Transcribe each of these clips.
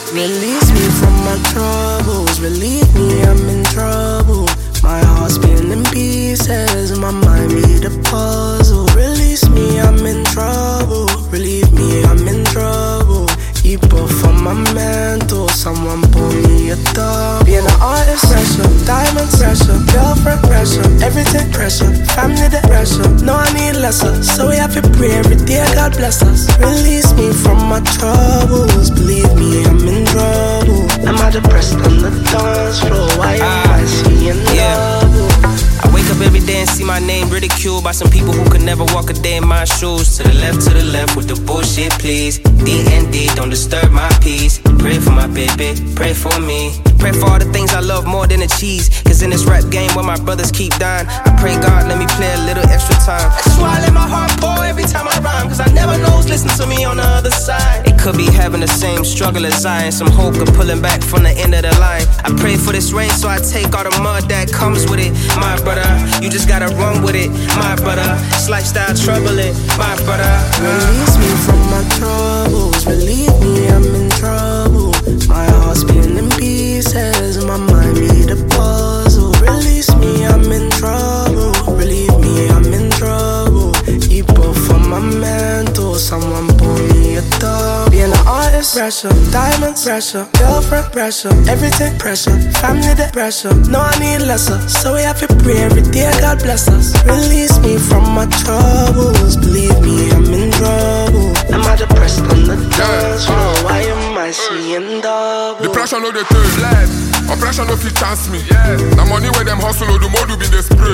Release me from my troubles, relieve me, I'm in trouble. My heart's been in pieces, my mind made a puzzle. Release me, I'm in trouble, relieve me, I'm in trouble. Keep off on my mental, someone pull me a dog. Being an artist, pressure, diamonds, pressure, girlfriend, pressure, everything pressure, family the pressure. No, I need lesser, so we have to pray every day, God bless us. Release me from my troubles, believe me, I'm in trouble. Am I depressed on the dance floor? Why am I seeing trouble? I wake up every day and see my name ridiculed by some people who could never walk a day in my shoes. To the left with the bullshit, please. D&D, don't disturb my peace. Pray for my baby, pray for me. Pray for all the things I love more than the cheese. Cause in this rap game where my brothers keep dying, I pray God let me play a little extra time. That's why I let my heart pour every time I rhyme. Cause I never know who's listening to me on the other side. It could be having the same struggle as I, and some hope of pulling back from the end of the line. I pray for this rain so I take all the mud that comes with it. My brother, you just gotta run with it. My brother, it's lifestyle troubling. My brother, release me from my troubles, relieve me, I'm in trouble. My heart's been in pieces, my mind made a puzzle. Release me, I'm in trouble, relieve me, I'm in trouble. Keep off on my mental, someone pull me a dog. Being an artist, pressure, diamonds, pressure, girlfriend, pressure, everything pressure, family the pressure. No, I need lesser, so we have to pray every day, God bless us. Release me from my troubles, believe me, I'm in trouble. Am I depressed on the dance floor? Why am I seeing double? Depression no dey take life, oppression no fit chance me. The money where them hustle, the more do be they spray.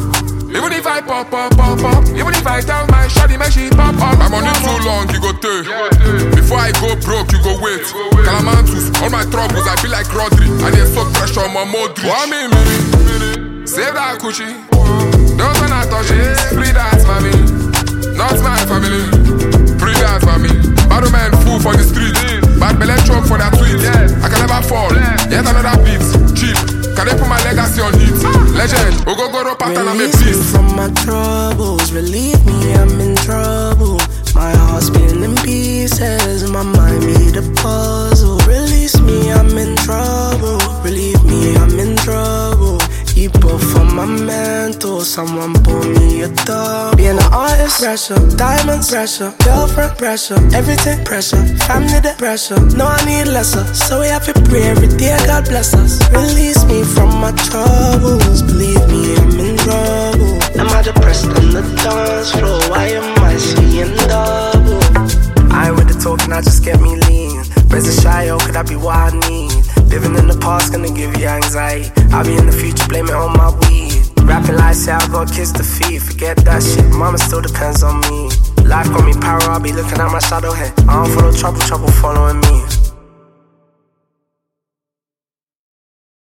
Even if I pop, even if I tell my shawty make she pop up. My money too long, you go take. Before I go broke, you go wait. Calamantus, all my troubles, I feel like Rodri. And they so pressure on my Modric. One minute, save that coochie. Don't when I touch it, free dance, mommy. Not my family, free dance, mommy. Bad man fool for the street, bad belly choke for that tweet. I can never fall, yet another beat, cheap. Can they put my legacy on it? Legend, go pattern and make peace. Release me from my troubles, relieve me, I'm in trouble. My heart's been in pieces, my mind made a puzzle. Release me, I'm in trouble, relieve me, I'm in trouble. Keep off on my mental, someone pull me a dog. Being an artist, pressure, diamonds, pressure, girlfriend, pressure, everything pressure, family the pressure. No, I need lesser, so we have to pray every day, God bless us. Release me from my troubles, believe me, I'm in trouble. Am I depressed on the dance floor? Why am I seeing double? I ain't with the talking, I just get me lean. Raise a shy, oh, could that be what I need? Living in the past gonna give you anxiety. I'll be in the future, blame it on my weed. Rapping like say I got kids to feed. Forget that shit, mama still depends on me. Life got me power, I'll be looking at my shadow head. I don't follow trouble following me.